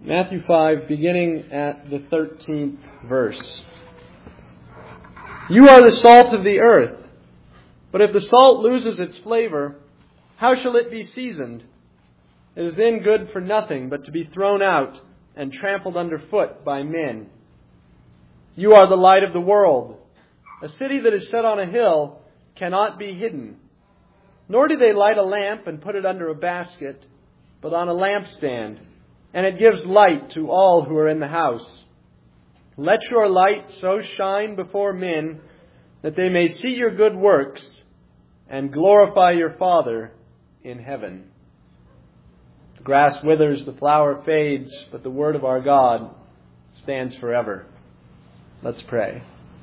Matthew 5, beginning at the 13th verse. You are the salt of the earth, but if the salt loses its flavor, how shall it be seasoned? It is then good for nothing but to be thrown out and trampled underfoot by men. You are the light of the world. A city that is set on a hill cannot be hidden. Nor do they light a lamp and put it under a basket, but on a lampstand, and it gives light to all who are in the house. Let your light so shine before men that they may see your good works and glorify your Father in heaven. The grass withers, the flower fades, but the word of our God stands forever. Let's pray.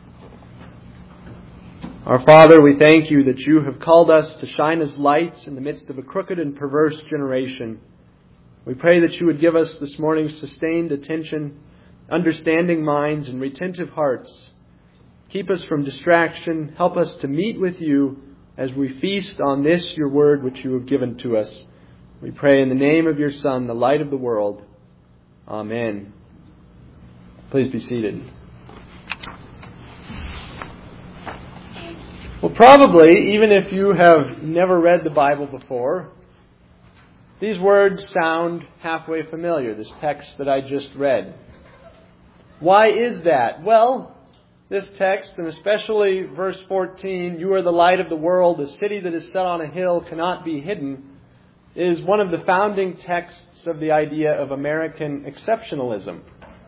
Our Father, we thank you that you have called us to shine as lights in the midst of a crooked and perverse generation. We pray that you would give us this morning sustained attention, understanding minds, and retentive hearts. Keep us from distraction. Help us to meet with you as we feast on this, your word, which you have given to us. We pray in the name of your Son, the light of the world. Amen. Please be seated. Well, probably, even if you have never read the Bible before, these words sound halfway familiar, this text that I just read. Why is that? Well, this text, and especially verse 14, you are the light of the world, a city that is set on a hill cannot be hidden, is one of the founding texts of the idea of American exceptionalism.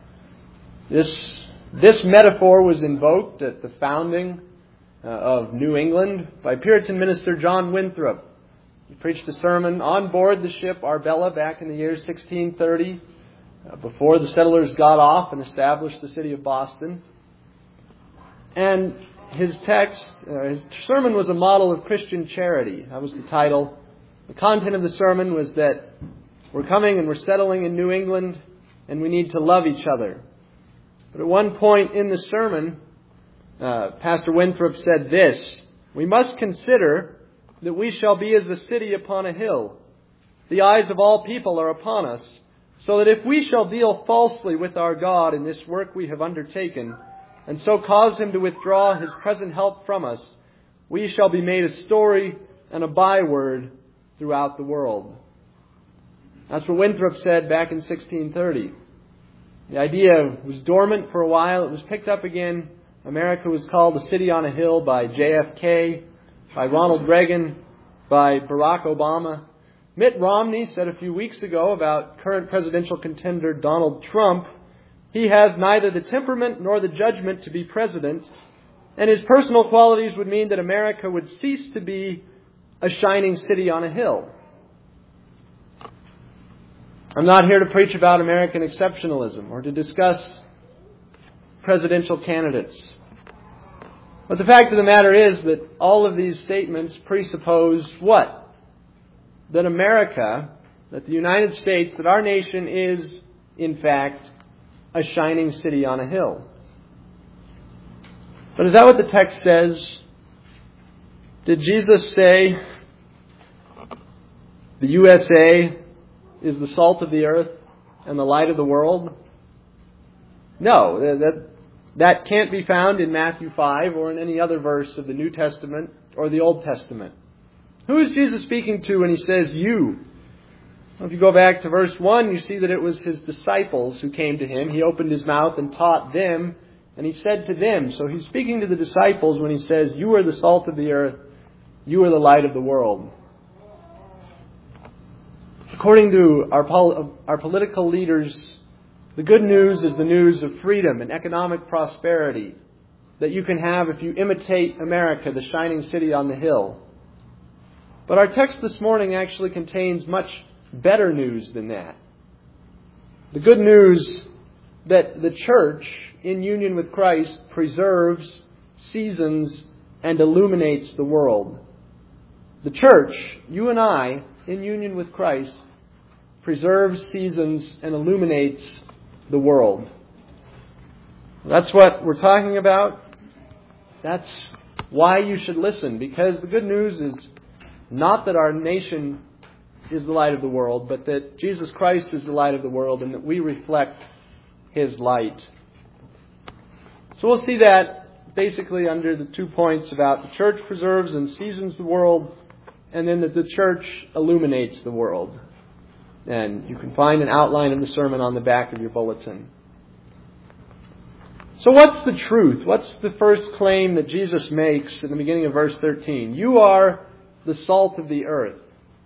This metaphor was invoked at the founding of New England by Puritan minister John Winthrop. He preached a sermon on board the ship Arbella back in the year 1630, before the settlers got off and established the city of Boston. And his sermon was a model of Christian charity. That was the title. The content of the sermon was that we're coming and we're settling in New England and we need to love each other. But at one point in the sermon, Pastor Winthrop said this: we must consider that we shall be as a city upon a hill. The eyes of all people are upon us, so that if we shall deal falsely with our God in this work we have undertaken, and so cause him to withdraw his present help from us, we shall be made a story and a byword throughout the world. That's what Winthrop said back in 1630. The idea was dormant for a while. It was picked up again. America was called a city on a hill by JFK, by Ronald Reagan, by Barack Obama. Mitt Romney said a few weeks ago about current presidential contender Donald Trump, he has neither the temperament nor the judgment to be president, and his personal qualities would mean that America would cease to be a shining city on a hill. I'm not here to preach about American exceptionalism or to discuss presidential candidates. But the fact of the matter is that all of these statements presuppose what? That America, that the United States, that our nation is, in fact, a shining city on a hill. But is that what the text says? Did Jesus say the USA is the salt of the earth and the light of the world? No, that can't be found in Matthew 5 or in any other verse of the New Testament or the Old Testament. Who is Jesus speaking to when he says you? Well, if you go back to verse 1, you see that it was his disciples who came to him. He opened his mouth and taught them, and he said to them. So he's speaking to the disciples when he says, you are the salt of the earth, you are the light of the world. According to our political leaders, the good news is the news of freedom and economic prosperity that you can have if you imitate America, the shining city on the hill. But our text this morning actually contains much better news than that. The good news that the church, in union with Christ, preserves, seasons, and illuminates the world. The church, you and I, in union with Christ, preserves, seasons, and illuminates the world. That's what we're talking about. That's why you should listen, because the good news is not that our nation is the light of the world, but that Jesus Christ is the light of the world and that we reflect His light. So we'll see that basically under the 2 points about the church preserves and seasons the world, and then that the church illuminates the world. And you can find an outline of the sermon on the back of your bulletin. So what's the truth? What's the first claim that Jesus makes in the beginning of verse 13? You are the salt of the earth.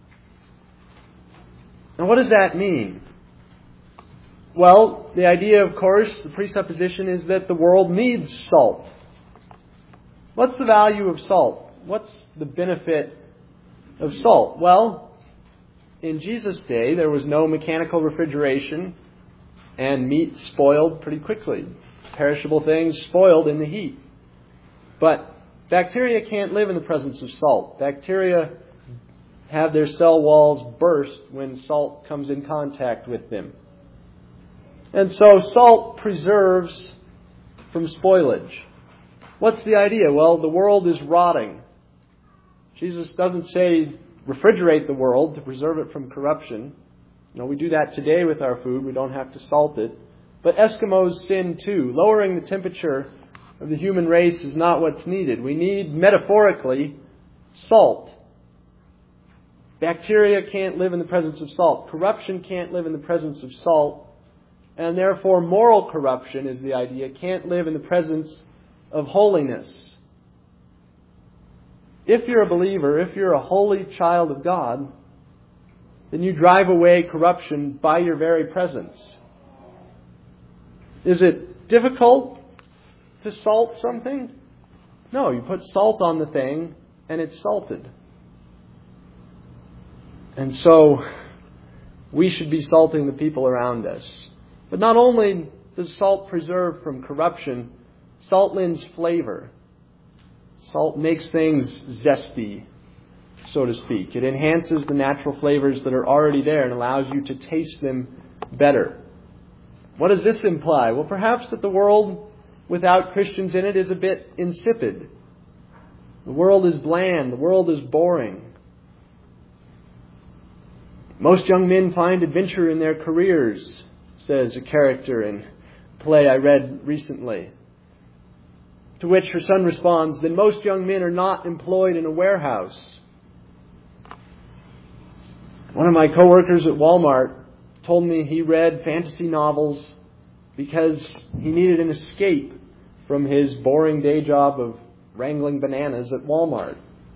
Now what does that mean? Well, the idea, of course, the presupposition is that the world needs salt. What's the value of salt? What's the benefit of salt? Well, in Jesus' day, there was no mechanical refrigeration, and meat spoiled pretty quickly. Perishable things spoiled in the heat. But bacteria can't live in the presence of salt. Bacteria have their cell walls burst when salt comes in contact with them. And so salt preserves from spoilage. What's the idea? Well, the world is rotting. Jesus doesn't say refrigerate the world to preserve it from corruption. You know, we do that today with our food. We don't have to salt it. But Eskimos sin too. Lowering the temperature of the human race is not what's needed. We need, metaphorically, salt. Bacteria can't live in the presence of salt. Corruption can't live in the presence of salt. And therefore, moral corruption is the idea, can't live in the presence of holiness. If you're a believer, if you're a holy child of God, then you drive away corruption by your very presence. Is it difficult to salt something? No, you put salt on the thing and it's salted. And so we should be salting the people around us. But not only does salt preserve from corruption, salt lends flavor. Salt makes things zesty, so to speak. It enhances the natural flavors that are already there and allows you to taste them better. What does this imply? Well, perhaps that the world without Christians in it is a bit insipid. The world is bland. The world is boring. Most young men find adventure in their careers, says a character in a play I read recently. To which her son responds, then most young men are not employed in a warehouse. One of my coworkers at Walmart told me he read fantasy novels because he needed an escape from his boring day job of wrangling bananas at Walmart.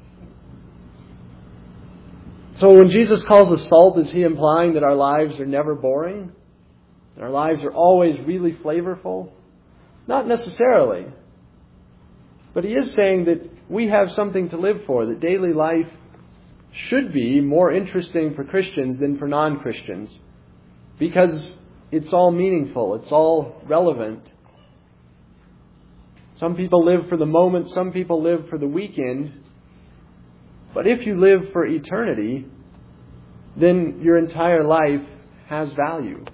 So when Jesus calls us salt, is He implying that our lives are never boring? That our lives are always really flavorful? Not necessarily. But He is saying that we have something to live for, that daily life should be more interesting for Christians than for non-Christians, because it's all meaningful, it's all relevant. Some people live for the moment, some people live for the weekend. But if you live for eternity, then your entire life has value.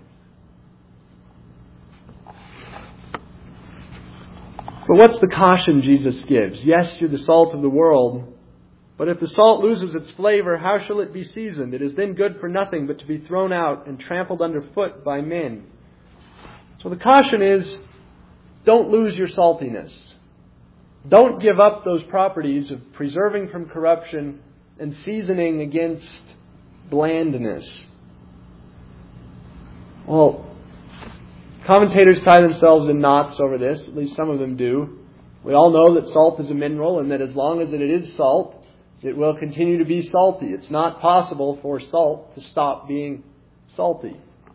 But what's the caution Jesus gives? Yes, you're the salt of the world, but if the salt loses its flavor, how shall it be seasoned? It is then good for nothing but to be thrown out and trampled underfoot by men. So the caution is, don't lose your saltiness. Don't give up those properties of preserving from corruption and seasoning against blandness. Well, commentators tie themselves in knots over this, at least some of them do. We all know that salt is a mineral and that as long as it is salt, it will continue to be salty. It's not possible for salt to stop being salty.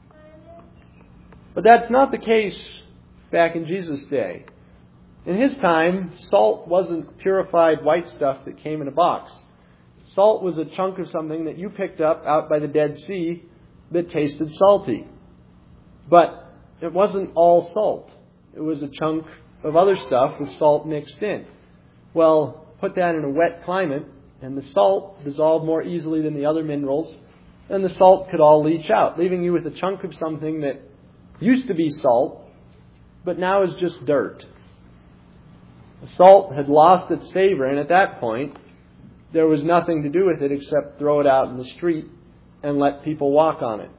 But that's not the case back in Jesus' day. In His time, salt wasn't purified white stuff that came in a box. Salt was a chunk of something that you picked up out by the Dead Sea that tasted salty. But it wasn't all salt. It was a chunk of other stuff with salt mixed in. Well, put that in a wet climate, and the salt dissolved more easily than the other minerals, and the salt could all leach out, leaving you with a chunk of something that used to be salt, but now is just dirt. The salt had lost its savor, and at that point, there was nothing to do with it except throw it out in the street and let people walk on it.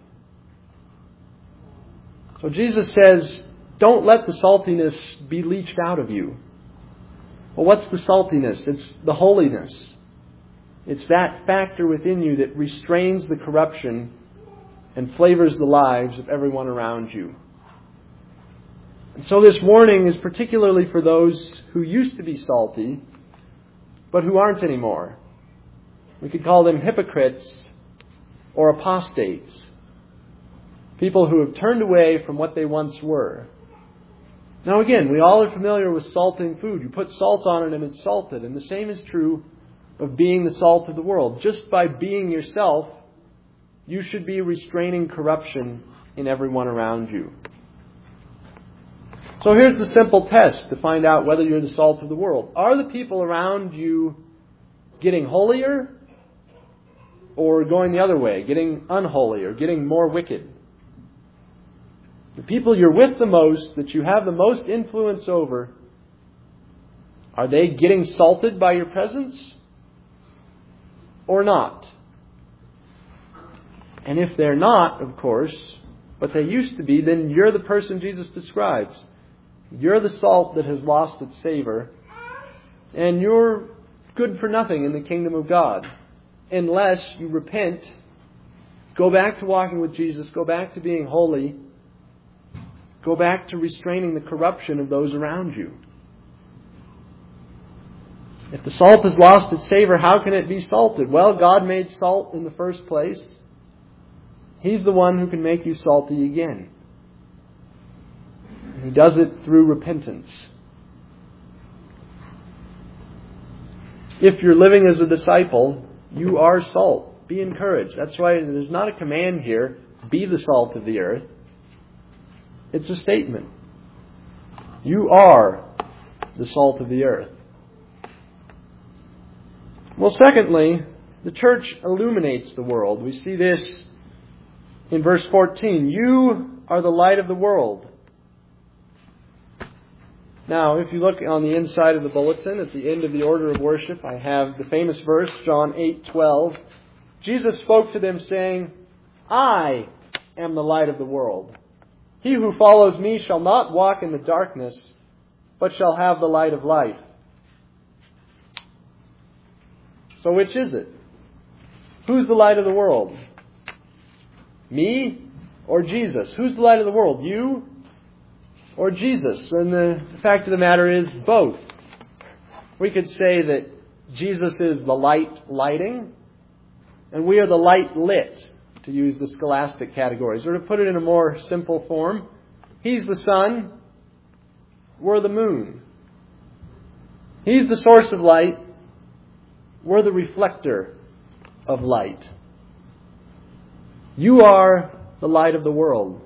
So Jesus says, don't let the saltiness be leached out of you. Well, what's the saltiness? It's the holiness. It's that factor within you that restrains the corruption and flavors the lives of everyone around you. And so this warning is particularly for those who used to be salty, but who aren't anymore. We could call them hypocrites or apostates. People who have turned away from what they once were. Now again, we all are familiar with salting food. You put salt on it and it's salted. And the same is true of being the salt of the world. Just by being yourself, you should be restraining corruption in everyone around you. So here's the simple test to find out whether you're the salt of the world. Are the people around you getting holier or going the other way, getting unholy or getting more wicked? The people you're with the most, that you have the most influence over, are they getting salted by your presence or not? And if they're not, of course, but they used to be, then you're the person Jesus describes. You're the salt that has lost its savor, and you're good for nothing in the kingdom of God unless you repent, go back to walking with Jesus, go back to being holy, go back to restraining the corruption of those around you. If the salt has lost its savor, how can it be salted? Well, God made salt in the first place. He's the one who can make you salty again. He does it through repentance. If you're living as a disciple, you are salt. Be encouraged. That's why there's not a command here, be the salt of the earth. It's a statement. You are the salt of the earth. Well, secondly, the church illuminates the world. We see this in verse 14. You are the light of the world. Now, if you look on the inside of the bulletin, at the end of the order of worship, I have the famous verse, John 8:12. Jesus spoke to them saying, I am the light of the world. He who follows me shall not walk in the darkness, but shall have the light of life. So which is it? Who's the light of the world? Me or Jesus? Who's the light of the world? You or Jesus? And the fact of the matter is both. We could say that Jesus is the light lighting, and we are the light lit, to use the scholastic categories. Or to put it in a more simple form, He's the sun, we're the moon. He's the source of light, we're the reflector of light. You are the light of the world.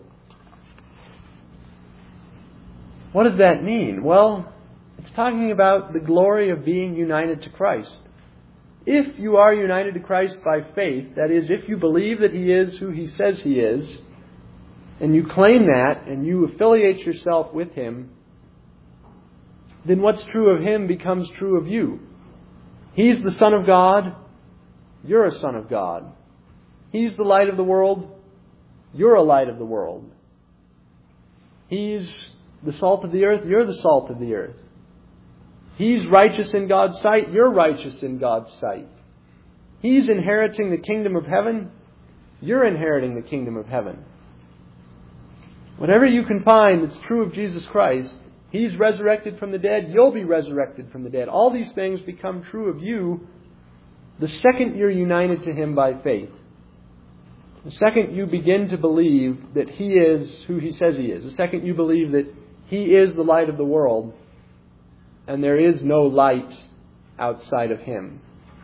What does that mean? Well, it's talking about the glory of being united to Christ. If you are united to Christ by faith, that is, if you believe that He is who He says He is, and you claim that, and you affiliate yourself with Him, then what's true of Him becomes true of you. He's the Son of God, you're a son of God. He's the light of the world, you're a light of the world. He's the salt of the earth, you're the salt of the earth. He's righteous in God's sight, you're righteous in God's sight. He's inheriting the kingdom of heaven, you're inheriting the kingdom of heaven. Whatever you can find that's true of Jesus Christ, He's resurrected from the dead, you'll be resurrected from the dead. All these things become true of you the second you're united to Him by faith. The second you begin to believe that He is who He says He is. The second you believe that He is the light of the world, and there is no light outside of Him.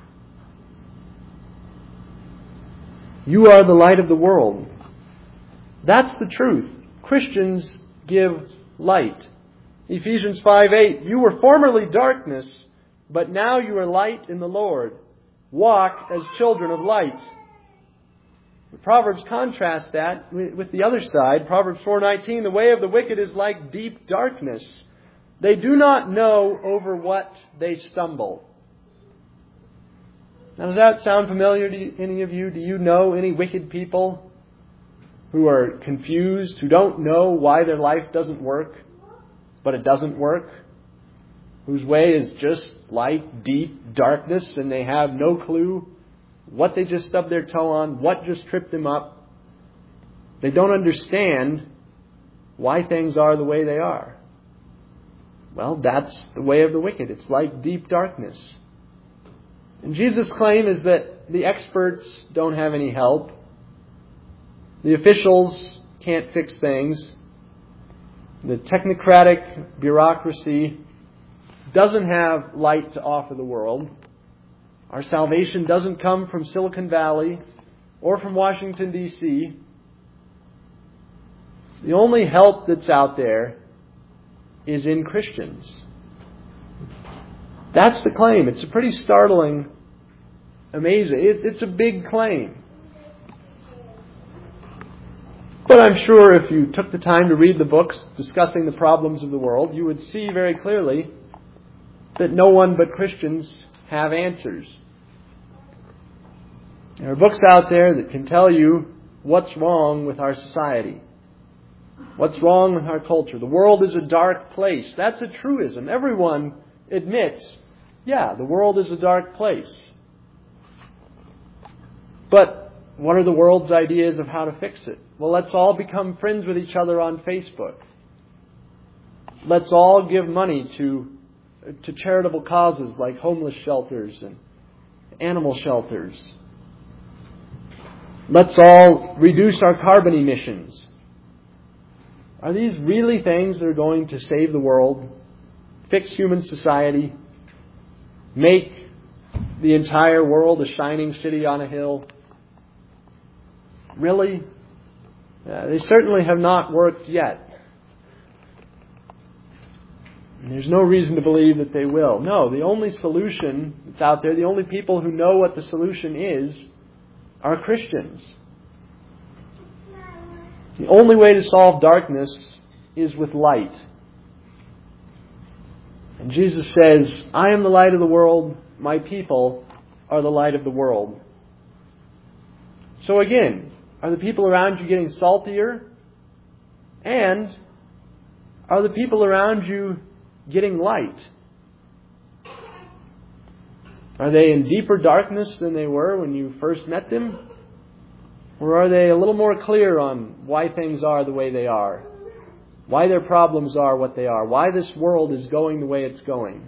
You are the light of the world. That's the truth. Christians give light. Ephesians 5:8, you were formerly darkness, but now you are light in the Lord. Walk as children of light. The Proverbs contrast that with the other side. Proverbs 4:19, the way of the wicked is like deep darkness. They do not know over what they stumble. Now, does that sound familiar to any of you? Do you know any wicked people who are confused, who don't know why their life doesn't work, but it doesn't work? Whose way is just like deep darkness, and they have no clue what they just stubbed their toe on, what just tripped them up. They don't understand why things are the way they are. Well, that's the way of the wicked. It's like deep darkness. And Jesus' claim is that the experts don't have any help. The officials can't fix things. The technocratic bureaucracy doesn't have light to offer the world. Our salvation doesn't come from Silicon Valley or from Washington, D.C. The only help that's out there is in Christians. That's the claim. It's a pretty startling, amazing. It's a big claim. But I'm sure if you took the time to read the books discussing the problems of the world, you would see very clearly that no one but Christians have answers. There are books out there that can tell you what's wrong with our society. What's wrong with our culture? The world is a dark place. That's a truism. Everyone admits, yeah, the world is a dark place. But what are the world's ideas of how to fix it? Well, let's all become friends with each other on Facebook. Let's all give money to charitable causes like homeless shelters and animal shelters. Let's all reduce our carbon emissions. Are these really things that are going to save the world, fix human society, make the entire world a shining city on a hill? Really? They certainly have not worked yet. And there's no reason to believe that they will. No, the only solution that's out there, the only people who know what the solution is, are Christians. The only way to solve darkness is with light. And Jesus says, I am the light of the world. My people are the light of the world. So again, are the people around you getting saltier? And are the people around you getting light? Are they in deeper darkness than they were when you first met them? Or are they a little more clear on why things are the way they are? Why their problems are what they are? Why this world is going the way it's going?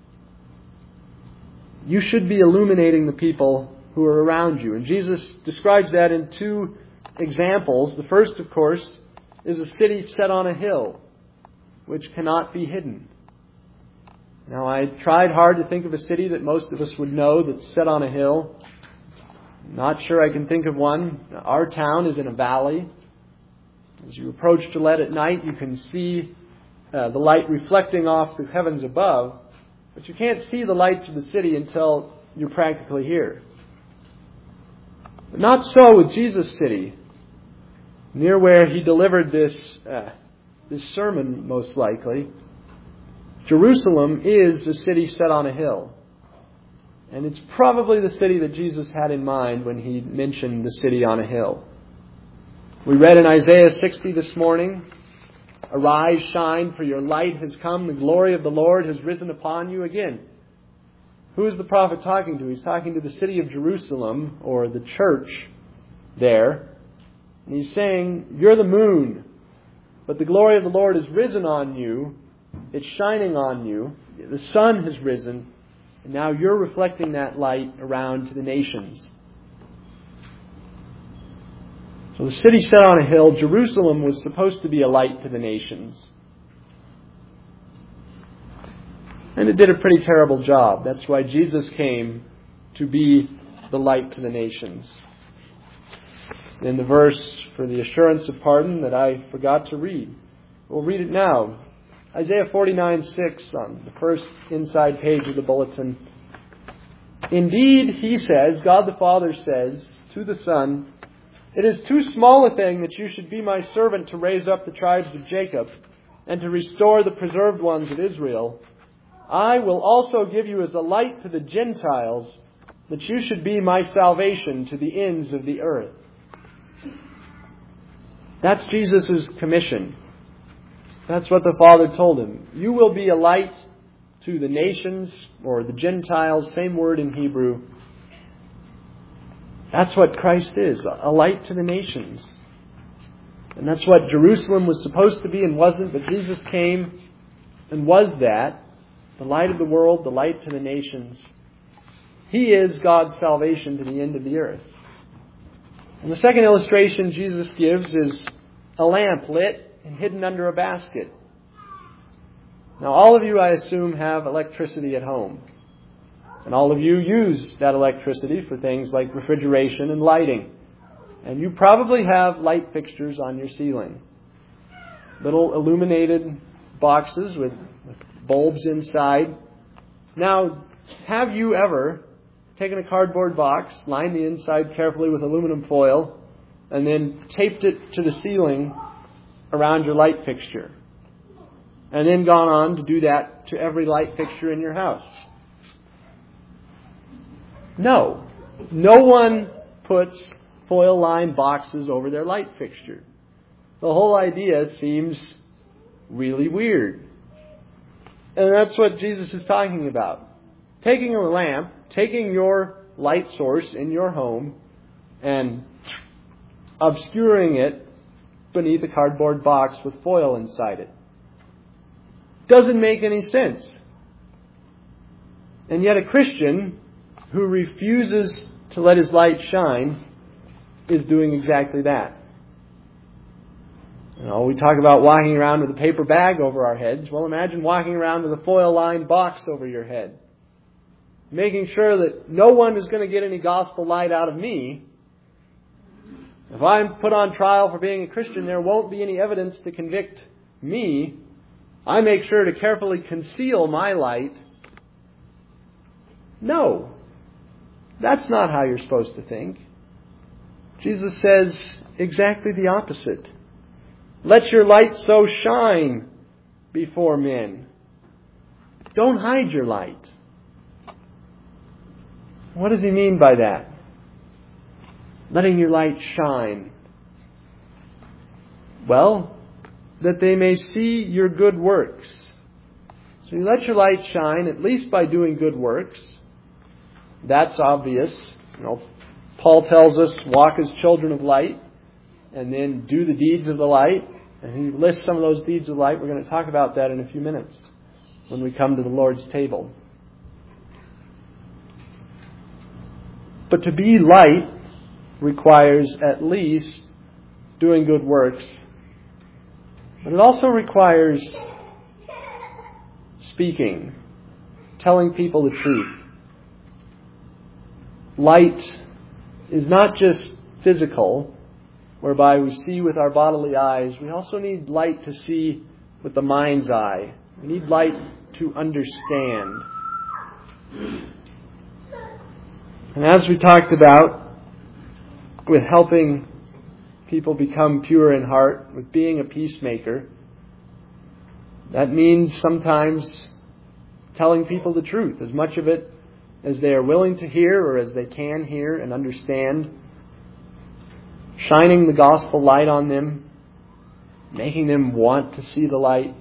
You should be illuminating the people who are around you. And Jesus describes that in two examples. The first, of course, is a city set on a hill, which cannot be hidden. Now, I tried hard to think of a city that most of us would know that's set on a hill. Not sure I can think of one. Our town is in a valley. As you approach Gillette at night, you can see the light reflecting off the heavens above, but you can't see the lights of the city until you're practically here. But not so with Jesus' city, near where he delivered this sermon, most likely. Jerusalem is a city set on a hill. And it's probably the city that Jesus had in mind when he mentioned the city on a hill. We read in Isaiah 60 this morning, Arise, shine, for your light has come. The glory of the Lord has risen upon you. Again, who is the prophet talking to? He's talking to the city of Jerusalem, or the church there. And he's saying, you're the moon, but the glory of the Lord has risen on you. It's shining on you. The sun has risen. And now you're reflecting that light around to the nations. So the city set on a hill, Jerusalem, was supposed to be a light to the nations. And it did a pretty terrible job. That's why Jesus came to be the light to the nations. In the verse for the assurance of pardon that I forgot to read, we'll read it now. Isaiah 49:6 on the first inside page of the bulletin. Indeed, he says, God the Father says to the Son, it is too small a thing that you should be my servant to raise up the tribes of Jacob and to restore the preserved ones of Israel. I will also give you as a light to the Gentiles that you should be my salvation to the ends of the earth. That's Jesus' commission. That's what the Father told him. You will be a light to the nations, or the Gentiles, same word in Hebrew. That's what Christ is, a light to the nations. And that's what Jerusalem was supposed to be and wasn't, but Jesus came and was that, the light of the world, the light to the nations. He is God's salvation to the end of the earth. And the second illustration Jesus gives is a lamp lit and hidden under a basket. Now, all of you, I assume, have electricity at home. And all of you use that electricity for things like refrigeration and lighting. And you probably have light fixtures on your ceiling. Little illuminated boxes with bulbs inside. Now, have you ever taken a cardboard box, lined the inside carefully with aluminum foil, and then taped it to the ceiling around your light fixture? And then gone on to do that to every light fixture in your house? No. No one puts foil-lined boxes over their light fixture. The whole idea seems really weird. And that's what Jesus is talking about. Taking a lamp, taking your light source in your home, and obscuring it beneath a cardboard box with foil inside it. Doesn't make any sense. And yet a Christian who refuses to let his light shine is doing exactly that. You know, we talk about walking around with a paper bag over our heads. Well, imagine walking around with a foil-lined box over your head. Making sure that no one is going to get any gospel light out of me. If I'm put on trial for being a Christian, there won't be any evidence to convict me. I make sure to carefully conceal my light. No. That's not how you're supposed to think. Jesus says exactly the opposite. Let your light so shine before men. Don't hide your light. What does he mean by that? Letting your light shine. Well, that they may see your good works. So you let your light shine, at least by doing good works. That's obvious. You know, Paul tells us, walk as children of light, and then do the deeds of the light. And he lists some of those deeds of light. We're going to talk about that in a few minutes when we come to the Lord's table. But to be light requires at least doing good works. But it also requires speaking, telling people the truth. Light is not just physical, whereby we see with our bodily eyes. We also need light to see with the mind's eye. We need light to understand. And as we talked about, with helping people become pure in heart, with being a peacemaker, that means sometimes telling people the truth, as much of it as they are willing to hear or as they can hear and understand, shining the gospel light on them, making them want to see the light.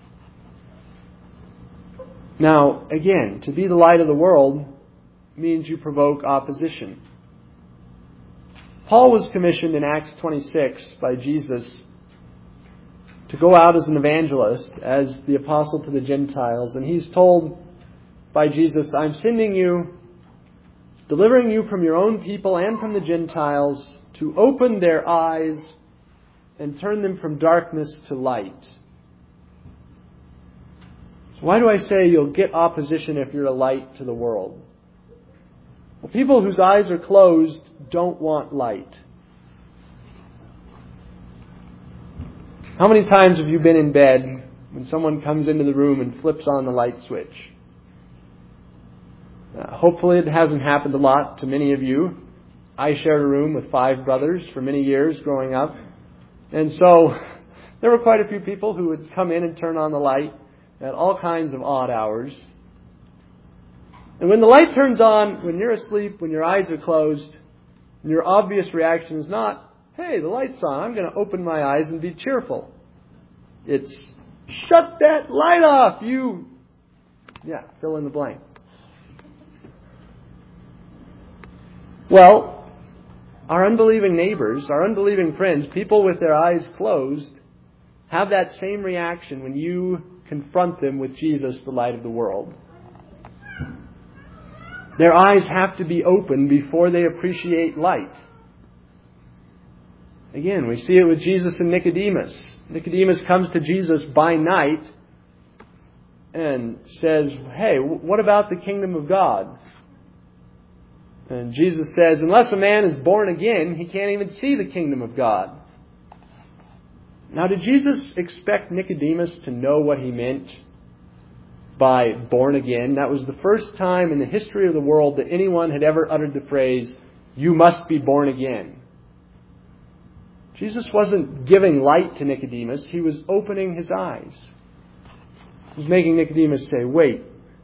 Now, again, to be the light of the world means you provoke opposition. Paul was commissioned in Acts 26 by Jesus to go out as an evangelist, as the apostle to the Gentiles. And he's told by Jesus, I'm sending you, delivering you from your own people and from the Gentiles, to open their eyes and turn them from darkness to light. So why do I say you'll get opposition if you're a light to the world? Well, people whose eyes are closed don't want light. How many times have you been in bed when someone comes into the room and flips on the light switch? Hopefully it hasn't happened a lot to many of you. I shared a room with 5 brothers for many years growing up. And so there were quite a few people who would come in and turn on the light at all kinds of odd hours. And when the light turns on, when you're asleep, when your eyes are closed, and your obvious reaction is not, hey, the light's on, I'm going to open my eyes and be cheerful. It's, shut that light off, you... Yeah, fill in the blank. Well, our unbelieving neighbors, our unbelieving friends, people with their eyes closed, have that same reaction when you confront them with Jesus, the light of the world. Their eyes have to be open before they appreciate light. Again, we see it with Jesus and Nicodemus. Nicodemus comes to Jesus by night and says, hey, what about the kingdom of God? And Jesus says, unless a man is born again, he can't even see the kingdom of God. Now, did Jesus expect Nicodemus to know what he meant by born again? That was the first time in the history of the world that anyone had ever uttered the phrase, you must be born again. Jesus wasn't giving light to Nicodemus. He was opening his eyes. He was making Nicodemus say, wait,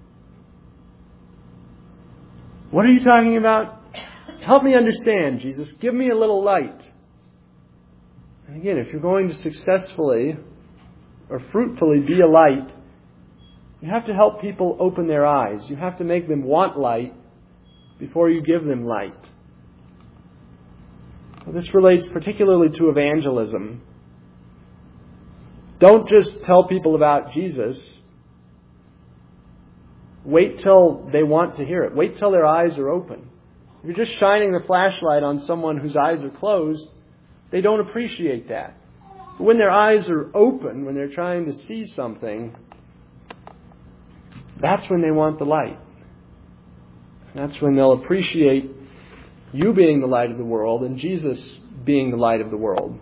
what are you talking about? Help me understand, Jesus. Give me a little light. And again, if you're going to successfully or fruitfully be a light, you have to help people open their eyes. You have to make them want light before you give them light. So this relates particularly to evangelism. Don't just tell people about Jesus. Wait till they want to hear it. Wait till their eyes are open. If you're just shining the flashlight on someone whose eyes are closed, they don't appreciate that. But when their eyes are open, when they're trying to see something, that's when they want the light. That's when they'll appreciate you being the light of the world and Jesus being the light of the world.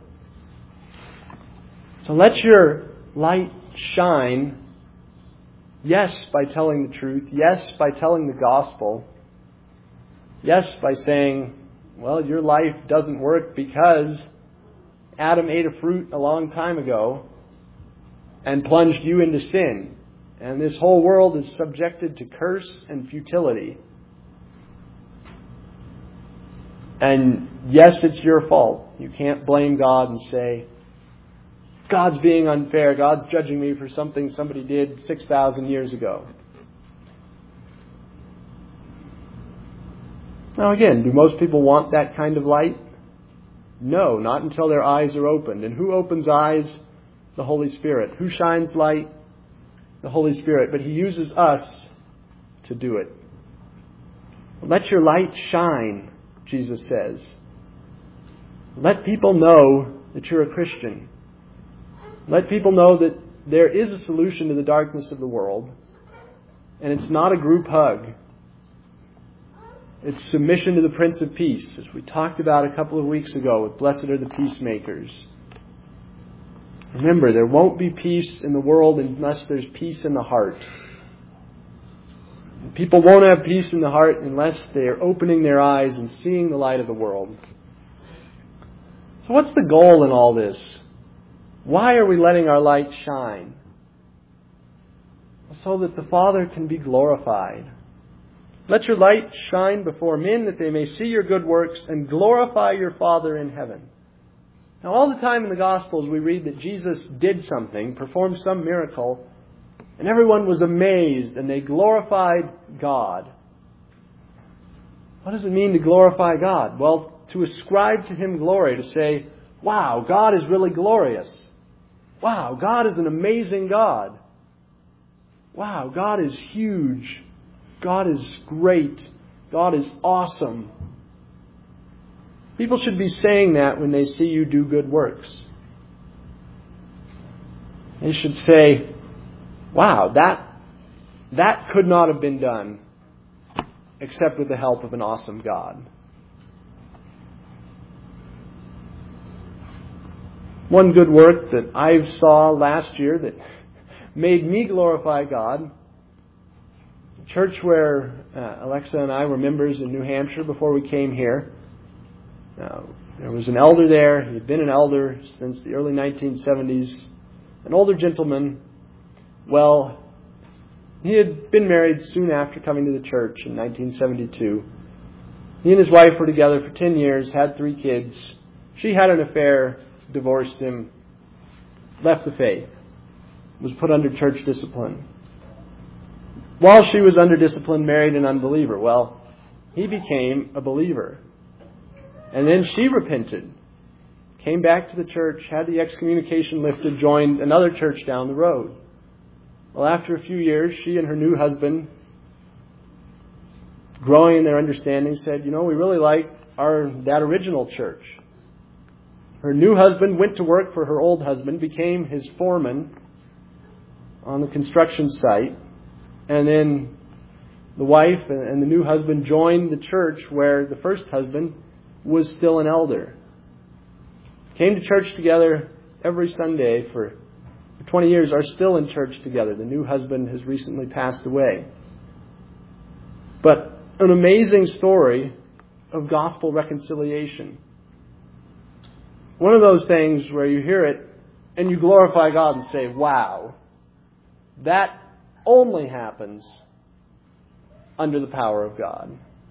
So let your light shine. Yes, by telling the truth. Yes, by telling the gospel. Yes, by saying, well, your life doesn't work because Adam ate a fruit a long time ago and plunged you into sin. And this whole world is subjected to curse and futility. And yes, it's your fault. You can't blame God and say, God's being unfair. God's judging me for something somebody did 6,000 years ago. Now again, do most people want that kind of light? No, not until their eyes are opened. And who opens eyes? The Holy Spirit. Who shines light? The Holy Spirit. But He uses us to do it. Let your light shine, Jesus says. Let people know that you're a Christian. Let people know that there is a solution to the darkness of the world. And it's not a group hug. It's submission to the Prince of Peace, as we talked about a couple of weeks ago with Blessed are the Peacemakers. Remember, there won't be peace in the world unless there's peace in the heart. People won't have peace in the heart unless they are opening their eyes and seeing the light of the world. So what's the goal in all this? Why are we letting our light shine? So that the Father can be glorified. Let your light shine before men that they may see your good works and glorify your Father in heaven. Now, all the time in the Gospels we read that Jesus did something, performed some miracle, and everyone was amazed and they glorified God. What does it mean to glorify God? Well, to ascribe to Him glory, to say, wow, God is really glorious. Wow, God is an amazing God. Wow, God is huge. God is great. God is awesome. People should be saying that when they see you do good works. They should say, wow, that could not have been done except with the help of an awesome God. One good work that I saw last year that made me glorify God, a church where Alexa and I were members in New Hampshire before we came here. There was an elder there. He had been an elder since the early 1970s. An older gentleman. Well, He had been married soon after coming to the church in 1972. He and his wife were together for 10 years, had 3 kids. She had an affair, divorced him, left the faith, was put under church discipline. While she was under discipline, married an unbeliever. Well, he became a believer. And then she repented, came back to the church, had the excommunication lifted, joined another church down the road. Well, after a few years, she and her new husband, growing in their understanding, said, we really like that original church. Her new husband went to work for her old husband, became his foreman on the construction site, and then the wife and the new husband joined the church where the first husband was still an elder. Came to church together every Sunday for 20 years, are still in church together. The new husband has recently passed away. But an amazing story of gospel reconciliation. One of those things where you hear it and you glorify God and say, wow, that only happens under the power of God.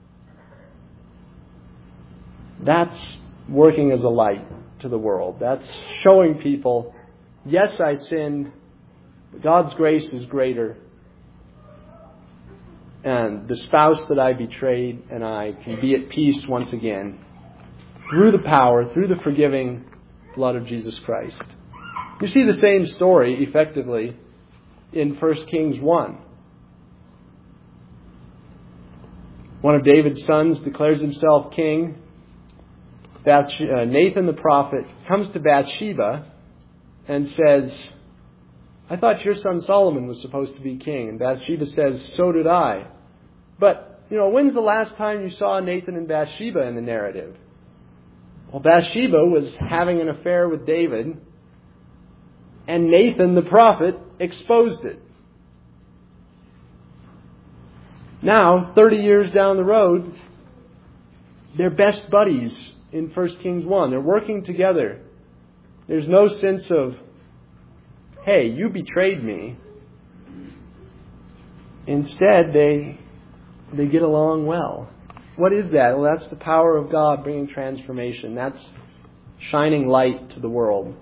That's working as a light to the world. That's showing people, yes, I sinned, but God's grace is greater. And the spouse that I betrayed and I can be at peace once again through the power, through the forgiving blood of Jesus Christ. You see the same story effectively in 1 Kings 1. One of David's sons declares himself king. Nathan the prophet comes to Bathsheba and says, I thought your son Solomon was supposed to be king. And Bathsheba says, so did I. But, when's the last time you saw Nathan and Bathsheba in the narrative? Well, Bathsheba was having an affair with David, and Nathan the prophet exposed it. Now, 30 years down the road, they're best buddies in 1 Kings 1. They're working together. There's no sense of, hey, you betrayed me. Instead, they get along well. What is that? Well, that's the power of God bringing transformation. That's shining light to the world.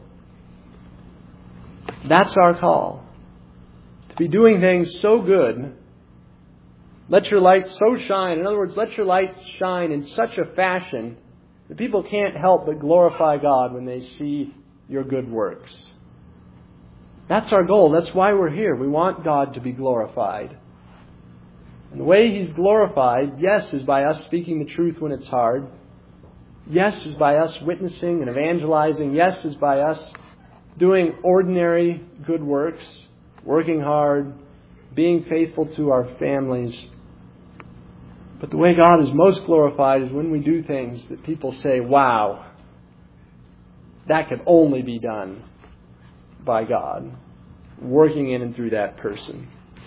That's our call. To be doing things so good. Let your light so shine. In other words, let your light shine in such a fashion that people can't help but glorify God when they see your good works. That's our goal. That's why we're here. We want God to be glorified. And the way He's glorified, yes, is by us speaking the truth when it's hard. Yes, is by us witnessing and evangelizing. Yes, is by us doing ordinary good works, working hard, being faithful to our families. But the way God is most glorified is when we do things that people say, wow, that could only be done by God, working in and through that person.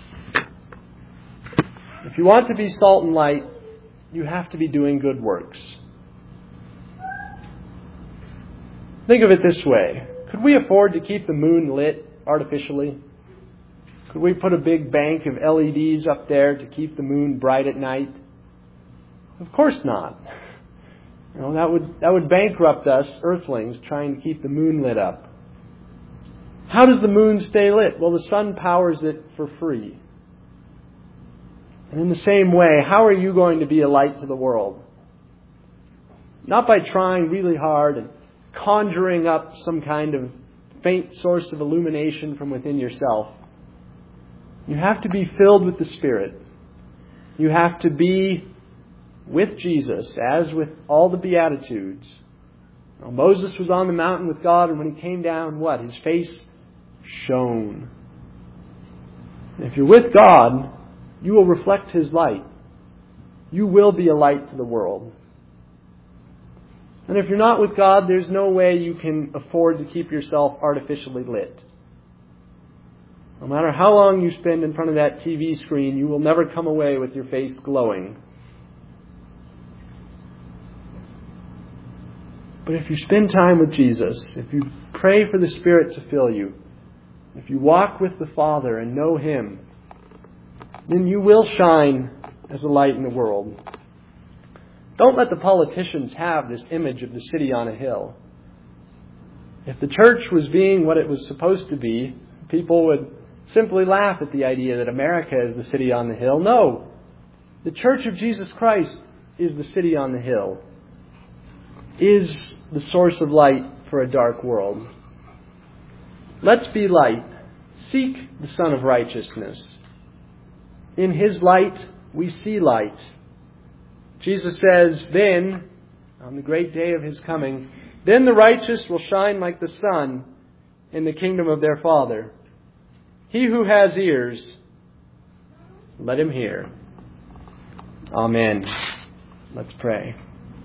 If you want to be salt and light, you have to be doing good works. Think of it this way. Could we afford to keep the moon lit artificially? Could we put a big bank of LEDs up there to keep the moon bright at night? Of course not. That would bankrupt us earthlings trying to keep the moon lit up. How does the moon stay lit? Well, the sun powers it for free. And in the same way, how are you going to be a light to the world? Not by trying really hard and conjuring up some kind of faint source of illumination from within yourself. You have to be filled with the Spirit. You have to be with Jesus, as with all the Beatitudes. Now, Moses was on the mountain with God, and when he came down, what? His face shone. And if you're with God, you will reflect His light. You will be a light to the world. And if you're not with God, there's no way you can afford to keep yourself artificially lit. No matter how long you spend in front of that TV screen, you will never come away with your face glowing. But if you spend time with Jesus, if you pray for the Spirit to fill you, if you walk with the Father and know Him, then you will shine as a light in the world. Don't let the politicians have this image of the city on a hill. If the church was being what it was supposed to be, people would simply laugh at the idea that America is the city on the hill. No, the Church of Jesus Christ is the city on the hill, is the source of light for a dark world. Let's be light. Seek the Son of Righteousness. In His light, we see light. Jesus says, then, on the great day of His coming, then the righteous will shine like the sun in the kingdom of their Father. He who has ears, let him hear. Amen. Let's pray.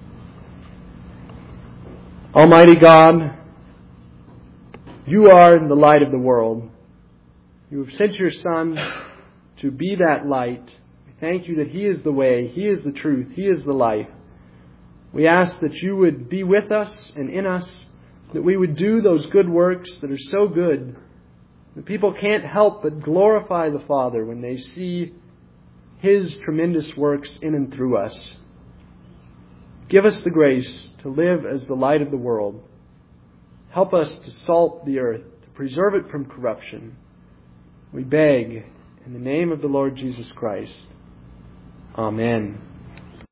Almighty God, You are the light of the world. You have sent Your Son to be that light. We thank You that He is the way, He is the truth, He is the life. We ask that You would be with us and in us, that we would do those good works that are so good that people can't help but glorify the Father when they see His tremendous works in and through us. Give us the grace to live as the light of the world. Help us to salt the earth, to preserve it from corruption. We beg in the name of the Lord Jesus Christ. Amen.